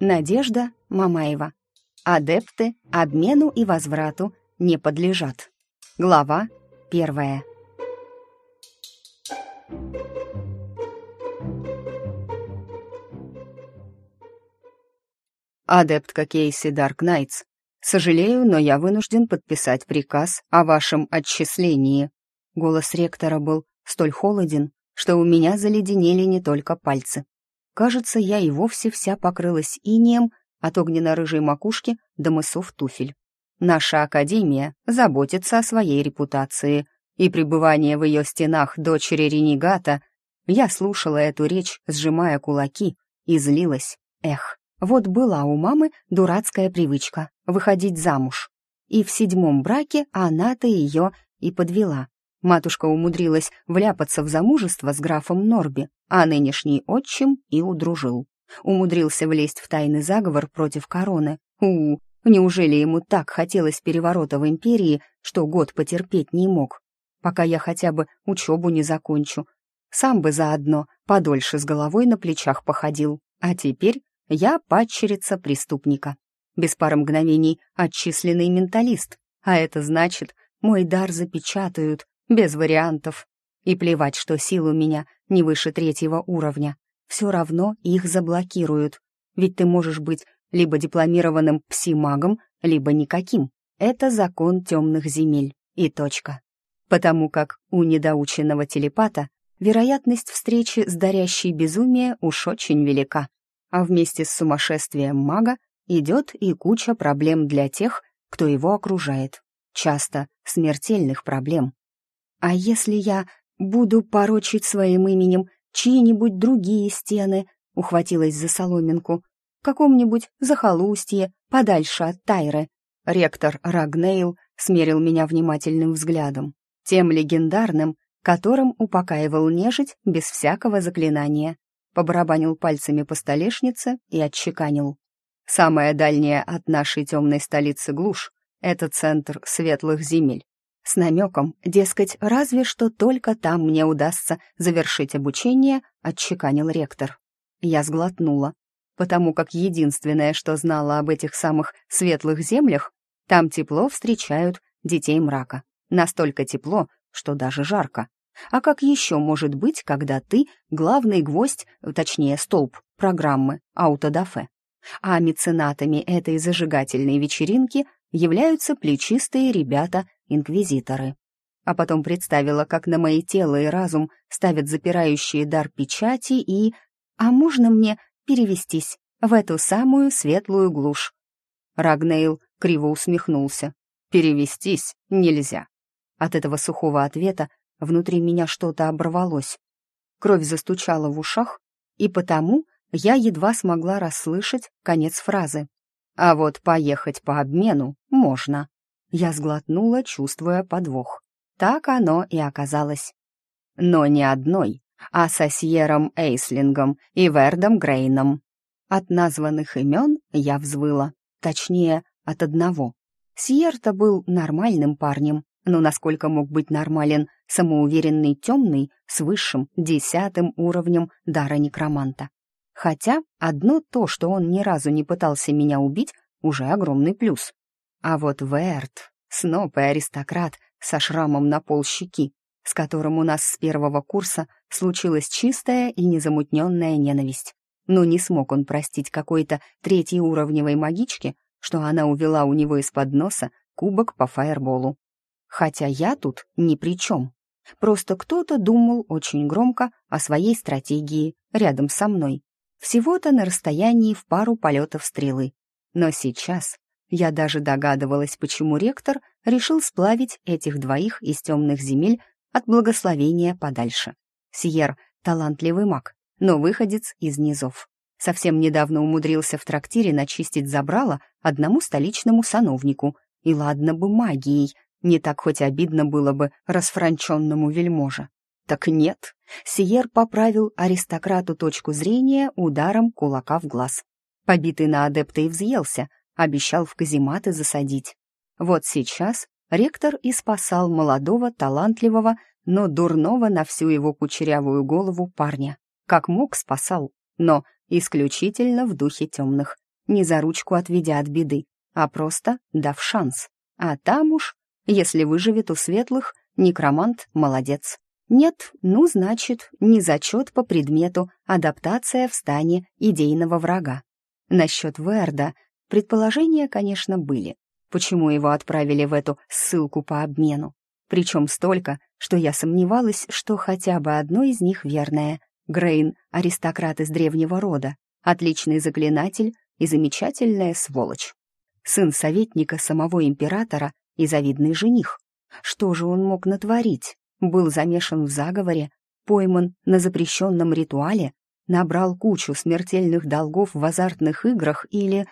Надежда Мамаева. Адепты обмену и возврату не подлежат. Глава 1. Адептка Кейси Даркнайтс. Сожалею, но я вынужден подписать приказ о вашем отчислении. Голос ректора был столь холоден, что у меня заледенели не только пальцы. Кажется, я и вовсе вся покрылась инеем от огненно-рыжей макушки до мысов туфель. Наша академия заботится о своей репутации, и пребывание в ее стенах дочери ренегата. Я слушала эту речь, сжимая кулаки, и злилась. Эх, вот была у мамы дурацкая привычка выходить замуж. И в 7-м браке она-то ее и подвела. Матушка умудрилась вляпаться в замужество с графом Норби, а нынешний отчим и удружил. Умудрился влезть в тайный заговор против короны. Неужели ему так хотелось переворота в империи, что год потерпеть не мог? Пока я хотя бы учебу не закончу. Сам бы заодно подольше с головой на плечах походил. А теперь я падчерица преступника. Без пары мгновений отчисленный менталист. А это значит, мой дар запечатают, без вариантов. И плевать, что сил у меня не выше 3-го уровня. Все равно их заблокируют. Ведь ты можешь быть либо дипломированным пси-магом, либо никаким. Это закон темных земель. И точка. Потому как у недоученного телепата вероятность встречи с дарящей безумие уж очень велика. А вместе с сумасшествием мага идет и куча проблем для тех, кто его окружает. Часто смертельных проблем. А если я буду порочить своим именем чьи-нибудь другие стены, ухватилась за соломинку, в каком-нибудь захолустье, подальше от Тайры? Ректор Рагнейл смерил меня внимательным взглядом, тем легендарным, которым упокаивал нежить без всякого заклинания. Побарабанил пальцами по столешнице и отчеканил. Самая дальняя от нашей темной столицы глушь — это центр светлых земель. С намеком, дескать, разве что только там мне удастся завершить обучение, отчеканил ректор. Я сглотнула, потому как единственное, что знала об этих самых светлых землях, там тепло встречают детей мрака. Настолько тепло, что даже жарко. А как еще может быть, когда ты главный гвоздь, точнее столб программы аутодафе? А меценатами этой зажигательной вечеринки являются плечистые ребята-инквизиторы. А потом представила, как на мои тело и разум ставят запирающие дар печати и... А можно мне перевестись в эту самую светлую глушь? Рагнейл криво усмехнулся. Перевестись нельзя. От этого сухого ответа внутри меня что-то оборвалось. Кровь застучала в ушах, и потому я едва смогла расслышать конец фразы. А вот поехать по обмену можно. Я сглотнула, чувствуя подвох. Так оно и оказалось. Но не одной, а со Сьером Эйслингом и Вердом Грейном. От названных имен я взвыла. Точнее, от одного. Сьер-то был нормальным парнем, но насколько мог быть нормален самоуверенный темный с высшим 10-м уровнем дара некроманта. Хотя одно то, что он ни разу не пытался меня убить, уже огромный плюс. А вот Верт, сноб и аристократ со шрамом на полщеки, с которым у нас с 1-го курса случилась чистая и незамутненная ненависть. Но не смог он простить какой-то 3-уровневой магичке, что она увела у него из-под носа кубок по фаерболу. Хотя я тут ни при чем. Просто кто-то думал очень громко о своей стратегии рядом со мной. Всего-то на расстоянии в пару полетов стрелы. Но сейчас я даже догадывалась, почему ректор решил сплавить этих двоих из темных земель от благословения подальше. Сьер — талантливый маг, но выходец из низов. Совсем недавно умудрился в трактире начистить забрало одному столичному сановнику. И ладно бы магией, не так хоть обидно было бы расфранченному вельможе. Так нет, Сьер поправил аристократу точку зрения ударом кулака в глаз. Побитый на адепта и взъелся, обещал в казематы засадить. Вот сейчас ректор и спасал молодого, талантливого, но дурного на всю его кучерявую голову парня. Как мог, спасал, но исключительно в духе темных. не за ручку отведя от беды, а просто дав шанс. А там уж, если выживет у светлых, некромант — молодец. Нет, ну, значит, не зачет по предмету, адаптация в стане идейного врага. Насчет Верда предположения, конечно, были. Почему его отправили в эту ссылку по обмену? Причем столько, что я сомневалась, что хотя бы одно из них верное. Грейн — аристократ из древнего рода, отличный заклинатель и замечательная сволочь. Сын советника самого императора и завидный жених. Что же он мог натворить? Был замешан в заговоре, пойман на запрещенном ритуале, набрал кучу смертельных долгов в азартных играх или,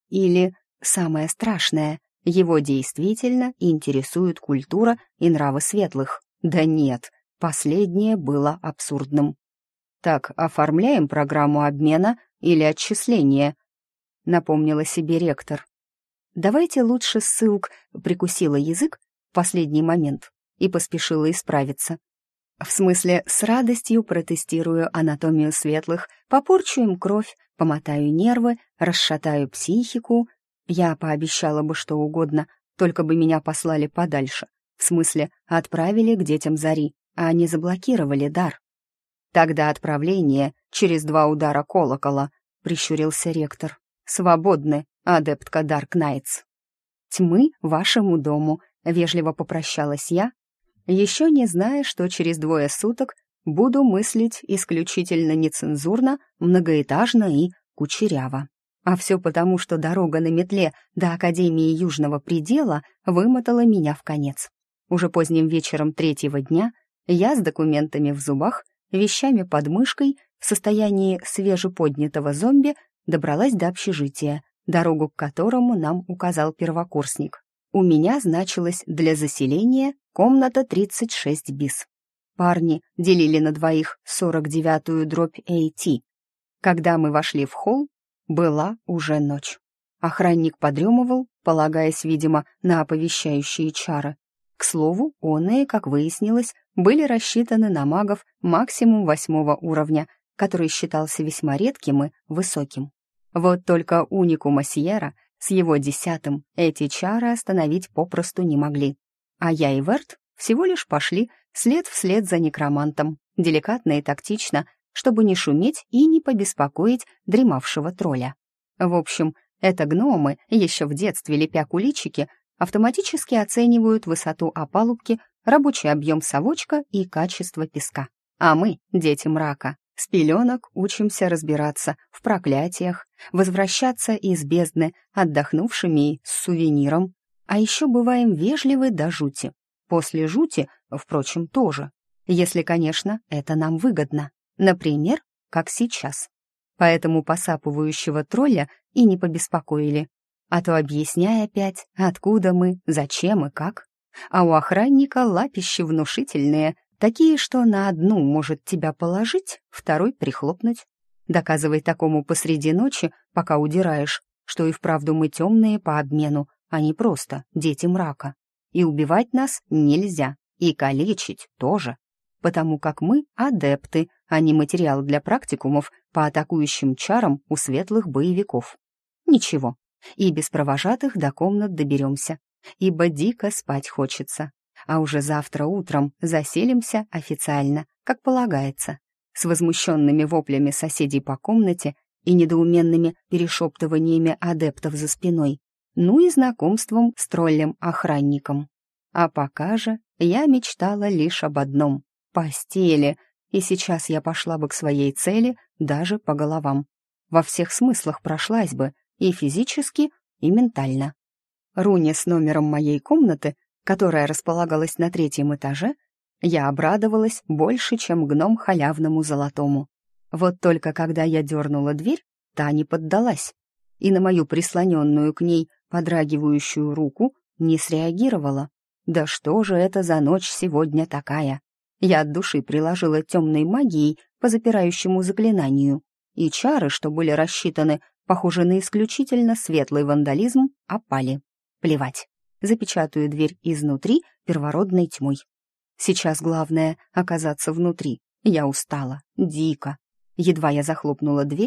самое страшное, его действительно интересует культура и нравы светлых. Да нет, последнее было абсурдным. «Так, оформляем программу обмена или отчисления?» — напомнила себе ректор. «Давайте лучше ссылк», — прикусила язык в последний момент и поспешила исправиться. В смысле, с радостью протестирую анатомию светлых, попорчу им кровь, помотаю нервы, расшатаю психику. Я пообещала бы что угодно, только бы меня послали подальше. В смысле, отправили к детям Зари, а не заблокировали дар. Тогда отправление через 2 удара колокола, прищурился ректор. Свободны, адептка Дарк Найтс. Тьмы вашему дому, вежливо попрощалась я, еще не зная, что через 2 суток буду мыслить исключительно нецензурно, многоэтажно и кучеряво. А все потому, что дорога на метле до Академии Южного Предела вымотала меня вконец. Уже поздним вечером 3-го дня я с документами в зубах, вещами под мышкой, в состоянии свежеподнятого зомби добралась до общежития, дорогу к которому нам указал первокурсник. У меня значилась для заселения комната 36 бис. Парни делили на двоих 49-ю дробь AT. Когда мы вошли в холл, была уже ночь. Охранник подремывал, полагаясь, видимо, на оповещающие чары. К слову, оные, как выяснилось, были рассчитаны на магов максимум 8-го уровня, который считался весьма редким и высоким. Вот только уникума Сьерра с его 10-м эти чары остановить попросту не могли. А я и Верт всего лишь пошли след вслед за некромантом, деликатно и тактично, чтобы не шуметь и не побеспокоить дремавшего тролля. В общем, это гномы, еще в детстве лепя куличики, автоматически оценивают высоту опалубки, рабочий объем совочка и качество песка. А мы, дети мрака, с пеленок учимся разбираться в проклятиях, возвращаться из бездны отдохнувшими и с сувениром. А еще бываем вежливы до жути. После жути, впрочем, тоже. Если, конечно, это нам выгодно. Например, как сейчас. Поэтому посапывающего тролля и не побеспокоили. А то объясняй опять, откуда мы, зачем и как. А у охранника лапищи внушительные, такие, что на одну может тебя положить, второй прихлопнуть. Доказывай такому посреди ночи, пока удираешь, что и вправду мы темные по обмену, а не просто дети мрака. И убивать нас нельзя, и калечить тоже, потому как мы адепты, а не материал для практикумов по атакующим чарам у светлых боевиков. Ничего, и без провожатых до комнат доберемся, ибо дико спать хочется. А уже завтра утром заселимся официально, как полагается, с возмущенными воплями соседей по комнате и недоуменными перешептываниями адептов за спиной, ну и знакомством с троллем-охранником. А пока же я мечтала лишь об одном — постели, и сейчас я пошла бы к своей цели даже по головам. Во всех смыслах прошлась бы, и физически, и ментально. Руне с номером моей комнаты, которая располагалась на 3-м этаже, я обрадовалась больше, чем гном халявному золотому. Вот только когда я дернула дверь, та не поддалась, и на мою прислоненную к ней подрагивающую руку не среагировала. Да что же это за ночь сегодня такая? Я от души приложила темной магией по запирающему заклинанию, и чары, что были рассчитаны, похоже на исключительно светлый вандализм, опали. Плевать. Запечатаю дверь изнутри первородной тьмой. Сейчас главное — оказаться внутри. Я устала, дико. Едва я захлопнула дверь,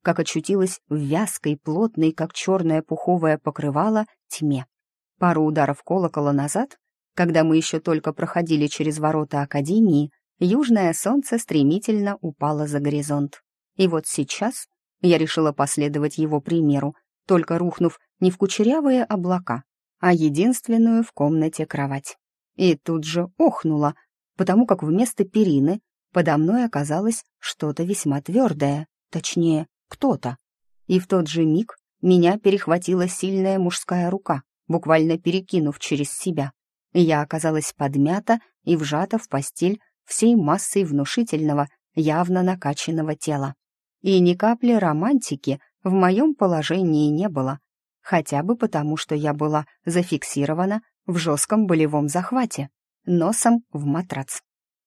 как очутилась в вязкой, плотной, как черное пуховое покрывало, тьме. Пару ударов колокола назад, когда мы еще только проходили через ворота Академии, южное солнце стремительно упало за горизонт. И вот сейчас я решила последовать его примеру, только рухнув не в кучерявые облака, а единственную в комнате кровать. И тут же охнула, потому как вместо перины подо мной оказалось что-то весьма твердое, точнее, кто-то. И в тот же миг меня перехватила сильная мужская рука, буквально перекинув через себя. Я оказалась подмята и вжата в постель всей массой внушительного, явно накачанного тела. И ни капли романтики в моем положении не было, хотя бы потому, что я была зафиксирована в жестком болевом захвате, носом в матрац.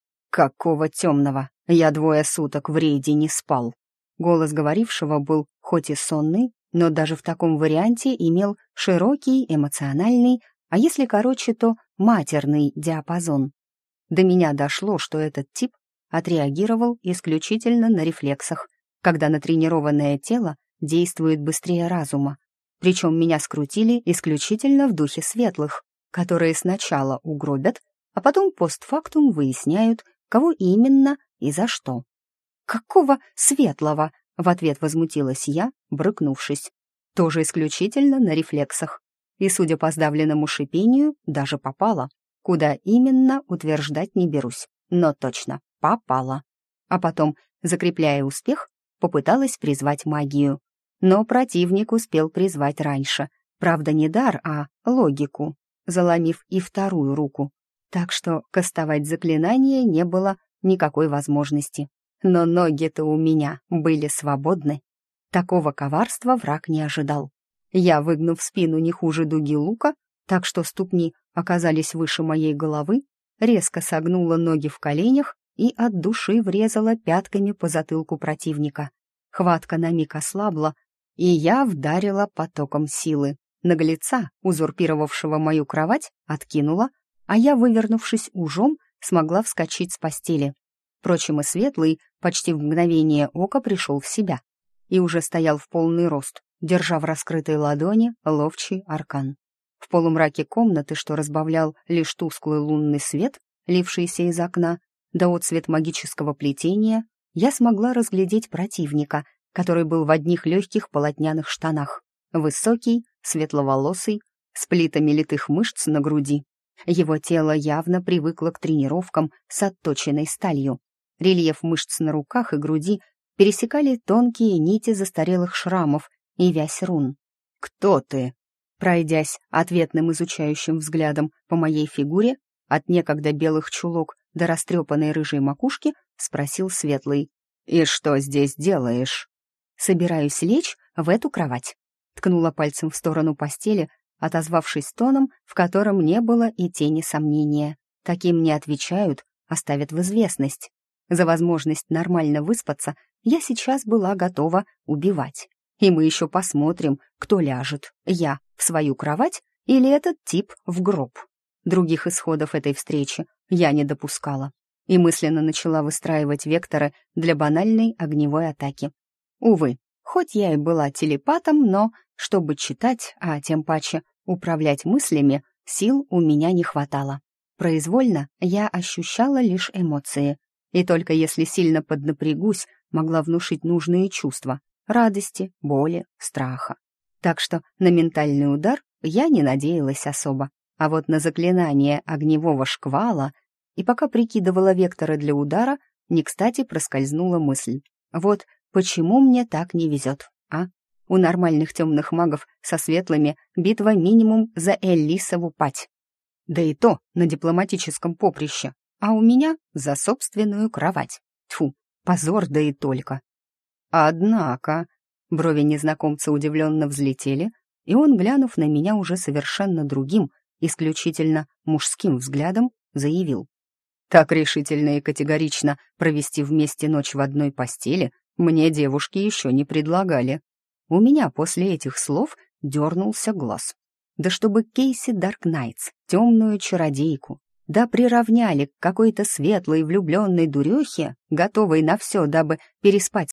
«Какого темного? Я 2 суток в рейде не спал». Голос говорившего был хоть и сонный, но даже в таком варианте имел широкий, эмоциональный, а если короче, то матерный диапазон. До меня дошло, что этот тип отреагировал исключительно на рефлексах, когда натренированное тело действует быстрее разума. Причем меня скрутили исключительно в духе светлых, которые сначала угробят, а потом постфактум выясняют, кого именно и за что. «Какого светлого?» — в ответ возмутилась я, брыкнувшись. Тоже исключительно на рефлексах. И, судя по сдавленному шипению, даже попала. Куда именно, утверждать не берусь, но точно попала. А потом, закрепляя успех, попыталась призвать магию. Но противник успел призвать раньше. Правда, не дар, а логику, заломив и вторую руку. Так что кастовать заклинание не было никакой возможности. Но ноги-то у меня были свободны. Такого коварства враг не ожидал. Я, выгнув спину не хуже дуги лука, так что ступни оказались выше моей головы, резко согнула ноги в коленях и от души врезала пятками по затылку противника. Хватка на миг ослабла, и я вдарила потоком силы. Наглеца, узурпировавшего мою кровать, откинула, а я, вывернувшись ужом, смогла вскочить с постели. Впрочем, и Светлый почти в мгновение ока пришел в себя и уже стоял в полный рост, держа в раскрытой ладони ловчий аркан. В полумраке комнаты, что разбавлял лишь тусклый лунный свет, лившийся из окна, да отцвет магического плетения, я смогла разглядеть противника, который был в одних легких полотняных штанах. Высокий, светловолосый, с плитами литых мышц на груди. Его тело явно привыкло к тренировкам с отточенной сталью. Рельеф мышц на руках и груди пересекали тонкие нити застарелых шрамов и вязь рун. «Кто ты?» Пройдясь ответным изучающим взглядом по моей фигуре, от некогда белых чулок до растрепанной рыжей макушки, спросил Светлый. «И что здесь делаешь?» «Собираюсь лечь в эту кровать», ткнула пальцем в сторону постели, отозвавшись тоном, в котором не было и тени сомнения. Таким не отвечают, оставят в известность. За возможность нормально выспаться я сейчас была готова убивать. И мы еще посмотрим, кто ляжет, я в свою кровать или этот тип в гроб. Других исходов этой встречи я не допускала и мысленно начала выстраивать векторы для банальной огневой атаки. Увы, хоть я и была телепатом, но, чтобы читать, а тем паче управлять мыслями, сил у меня не хватало. Произвольно я ощущала лишь эмоции, и только если сильно поднапрягусь, могла внушить нужные чувства — радости, боли, страха. Так что на ментальный удар я не надеялась особо, а вот на заклинание огневого шквала, и пока прикидывала векторы для удара, не кстати проскользнула мысль. Вот почему мне так не везет, а? У нормальных темных магов со светлыми битва минимум за Эллисову пать. Да и то на дипломатическом поприще, а у меня за собственную кровать. Тьфу, позор, да и только. Однако, брови незнакомца удивленно взлетели, и он, глянув на меня уже совершенно другим, исключительно мужским взглядом, заявил. Так решительно и категорично провести вместе ночь в одной постели мне девушки еще не предлагали. У меня после этих слов дернулся глаз. Да чтобы Кейси Даркнайтс, темную чародейку, да приравняли к какой-то светлой влюбленной дурехе, готовой на все, дабы переспать